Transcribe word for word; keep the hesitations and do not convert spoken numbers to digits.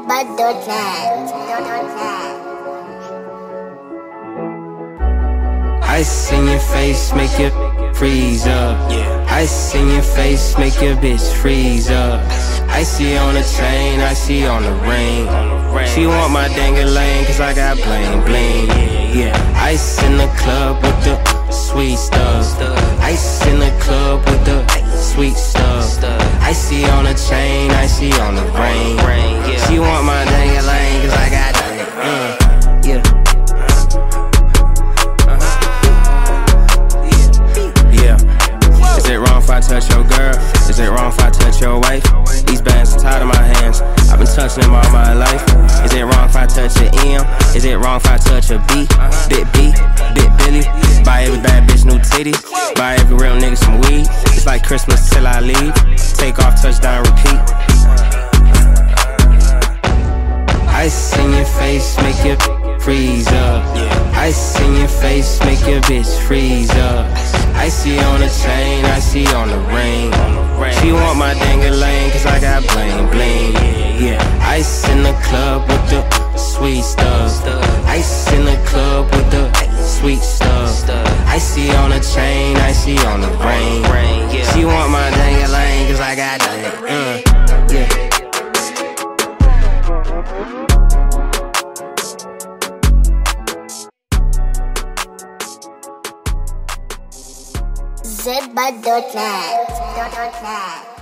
Zedbud.net. Ice in your face, make you freeze up. Ice in your face, make your bitch freeze up. Icy on the chain, icy on the ring. She want my dang-a-lang, cause I got bling bling. Yeah, ice in the club with the sweet stuff. Ice in the club with the sweet stuff. Icy on the chain, icy on the ring. She want my dang-a-lang, cause I got that. Uh, yeah. Is it wrong if I touch your girl? Is it wrong if I touch your wife? These bands are tied in my hands, I've been touching them all my life. Is it wrong if I touch a M? Is it wrong if I touch a B? Big B, Big Billy. Buy every bad bitch new titties. Buy every real nigga some weed. It's like Christmas till I leave. Take off, touchdown, repeat. Ice in your face, make you freeze up. Ice in your face, make your bitch freeze up. Icy on the chain, icy on the ring. She want my dang-a-lang, cause I got bling bling. Yeah, ice in the club with the sweet stuff. Ice in the club with the sweet stuff. Icy on the chain, icy on the ring. She want my dang-a-lang, cause I got that. Uh, yeah. Zedbud.net.